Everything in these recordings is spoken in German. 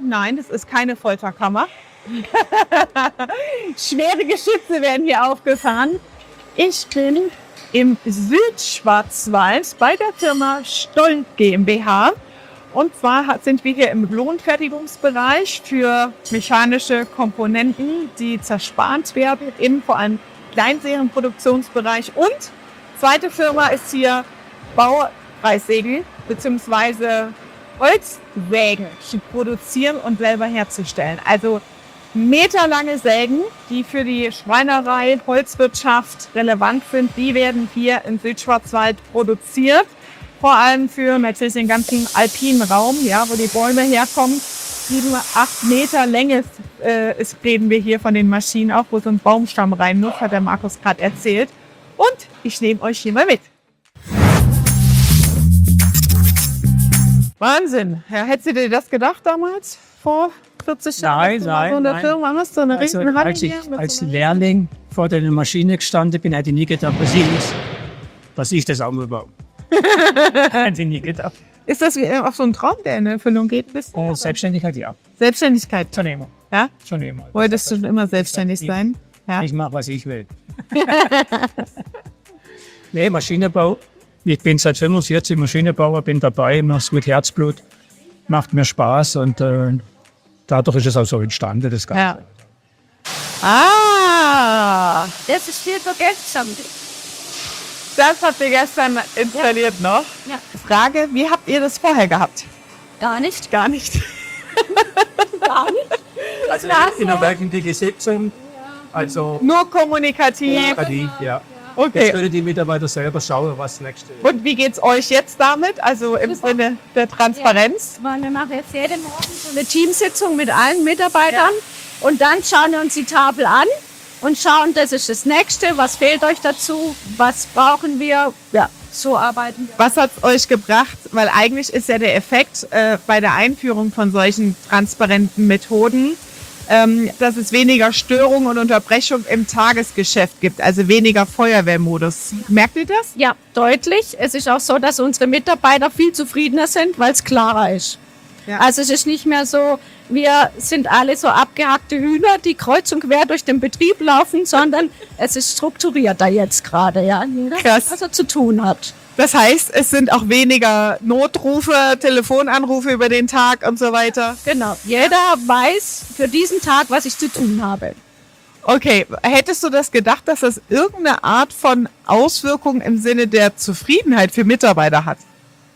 Nein, das ist keine Folterkammer. Schwere Geschütze werden hier aufgefahren. Ich bin im Südschwarzwald bei der Firma Stolt GmbH. Und zwar sind wir hier im Lohnfertigungsbereich für mechanische Komponenten, die zerspart werden, im vor allem Kleinserienproduktionsbereich. Und zweite Firma ist hier Baureissägen bzw. Holzsägen zu produzieren und selber herzustellen. Also meterlange Sägen, die für die Schreinerei, Holzwirtschaft relevant sind, die werden hier im Südschwarzwald produziert. Vor allem für natürlich den ganzen alpinen Raum, ja, wo die Bäume herkommen. 7, 8 Meter Länge reden wir hier von den Maschinen auch, wo so ein Baumstamm rein muss, hat der Markus gerade erzählt. Und ich nehme euch hier mal mit. Wahnsinn. Ja, hättest du dir das gedacht damals? Vor 40 Jahren? Nein. So eine Firma hast, so eine Also, Riesenhalle als ich hier als Lehrling vor der Maschine gestanden bin, hätte ich nie gedacht, dass ich das auch mal baue. Hätte ich nie gedacht. Ist das auch so ein Traum, der in Erfüllung geht? Selbstständigkeit, ja. Selbstständigkeit. Schon immer. Ja? Schon immer. Wolltest du schon immer selbstständig sein? Ja. Ich mache, was ich will. Nee, Maschinenbau. Ich bin seit 45 Maschinenbauer, bin dabei, mache es mit Herzblut, macht mir Spaß und dadurch ist es auch so entstanden, das Ganze. Ja. Das ist viel vergessen. Das habt ihr gestern installiert noch. Ja. Frage, wie habt ihr das vorher gehabt? Gar nicht. Gar nicht. Gar nicht. Also in der wöchentlichen Sitzung, also Nur kommunikativ. ja. Jetzt Okay. können die Mitarbeiter selber schauen, was das nächste ist. Und wie geht's euch jetzt damit? Also im Sinne der Transparenz? Weil wir machen jetzt jeden Morgen so eine Teamsitzung mit allen Mitarbeitern und dann schauen wir uns die Tafel an und schauen, das ist das Nächste, was fehlt euch dazu, was brauchen wir, ja, so arbeiten wir. Was hat's euch gebracht? Weil eigentlich ist ja der Effekt bei der Einführung von solchen transparenten Methoden, dass es weniger Störungen und Unterbrechung im Tagesgeschäft gibt, also weniger Feuerwehrmodus. Merkt ihr das? Ja, deutlich. Es ist auch so, dass unsere Mitarbeiter viel zufriedener sind, weil es klarer ist. Ja. Also es ist nicht mehr so, wir sind alle so abgehackte Hühner, die kreuz und quer durch den Betrieb laufen, sondern es ist strukturierter jetzt gerade, ja. Jeder, Krass. was er zu tun hat. Das heißt, es sind auch weniger Notrufe, Telefonanrufe über den Tag und so weiter. Genau. Jeder weiß für diesen Tag, was ich zu tun habe. Okay, hättest du das gedacht, dass das irgendeine Art von Auswirkung im Sinne der Zufriedenheit für Mitarbeiter hat?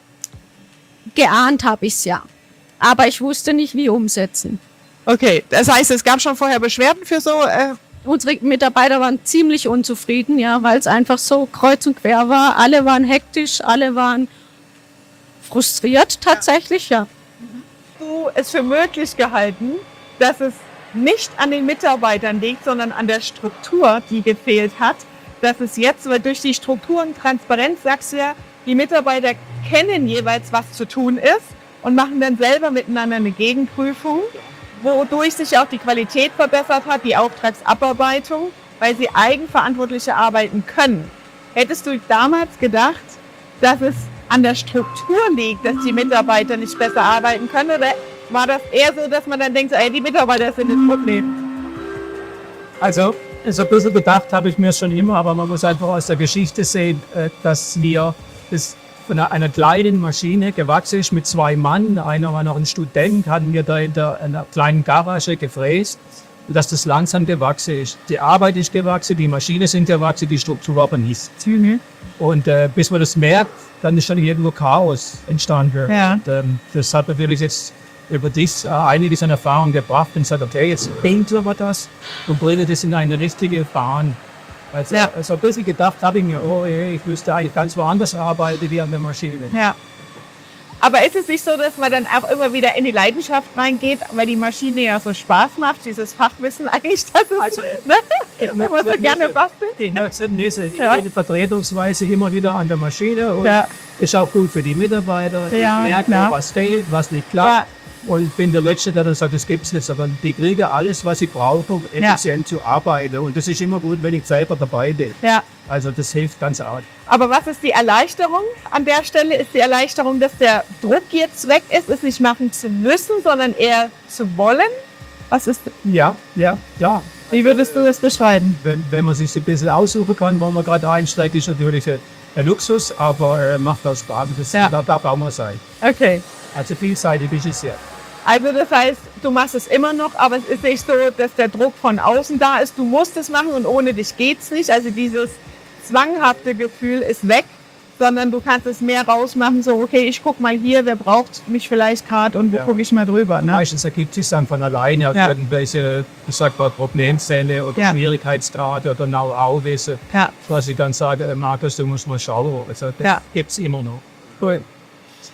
Geahnt habe ich es ja. Aber ich wusste nicht, wie umsetzen. Okay, das heißt, es gab schon vorher Beschwerden für so... Unsere Mitarbeiter waren ziemlich unzufrieden, ja, weil es einfach so kreuz und quer war. Alle waren hektisch, alle waren frustriert tatsächlich, ja. du es für möglich gehalten, dass es nicht an den Mitarbeitern liegt, sondern an der Struktur, die gefehlt hat, dass es jetzt, weil durch die Struktur und Transparenz, sagst du ja, die Mitarbeiter kennen jeweils, was zu tun ist und machen dann selber miteinander eine Gegenprüfung, wodurch sich auch die Qualität verbessert hat, die Auftragsabarbeitung, weil sie eigenverantwortlich arbeiten können. Hättest du damals gedacht, dass es an der Struktur liegt, dass die Mitarbeiter nicht besser arbeiten können? Oder war das eher so, dass man dann denkt, ey, die Mitarbeiter sind das Problem? Also, so ein bisschen gedacht habe ich mir schon immer, aber man muss einfach aus der Geschichte sehen, dass wir das von einer kleinen Maschine gewachsen ist mit 2 Mann. Einer war noch ein Student, hatten wir da in einer kleinen Garage gefräst, dass das langsam gewachsen ist. Die Arbeit ist gewachsen, die Maschine sind gewachsen, die Struktur aber nicht. Und bis man das merkt, dann ist schon irgendwo Chaos entstanden. Ja. Und, das hat natürlich jetzt über das einiges an Erfahrung gebracht und sagt, okay, jetzt denken wir das und bringen das in eine richtige Bahn. Also, Ja. so ein bisschen gedacht habe ich mir, oh je, ich müsste eigentlich ganz woanders arbeiten wie an der Maschine. Ja. Aber ist es nicht so, dass man dann auch immer wieder in die Leidenschaft reingeht, weil die Maschine ja so Spaß macht, dieses Fachwissen eigentlich, dass es, Also, ne? Wenn man so gerne bastelt? Jede Vertretungsweise immer wieder an der Maschine und Ja. ist auch gut für die Mitarbeiter. Ja, Die merken, klar. was fehlt, was nicht klappt. Und bin der Letzte, der dann sagt, das gibt's nicht. Aber die kriegen alles, was sie brauchen, um effizient zu arbeiten. Und das ist immer gut, wenn ich selber dabei bin. Ja. Also das hilft ganz arg. Aber was ist die Erleichterung an der Stelle? Ist die Erleichterung, dass der Druck jetzt weg ist, es nicht machen zu müssen, sondern eher zu wollen? Was ist, Ja. wie würdest du das beschreiben? Wenn man sich ein bisschen aussuchen kann, wo man gerade einsteigt, ist natürlich ein Luxus, aber macht auch Spaß. Da brauchen wir sein. Okay. Also vielseitig ist es ja. Also das heißt, du machst es immer noch, aber es ist nicht so, dass der Druck von außen da ist. Du musst es machen und ohne dich geht's nicht. Also dieses zwanghafte Gefühl ist weg, sondern du kannst es mehr rausmachen. So, okay, ich guck mal hier, wer braucht mich vielleicht gerade und wo gucke ich mal drüber. Ne? Meistens ergibt sich dann von alleine irgendwelche, ich sag mal, Problemfälle oder Schwierigkeitsgrade oder Know-how-Wissen, Ja. was ich dann sage, Markus, du musst mal schauen. Also das gibt's immer noch. Cool.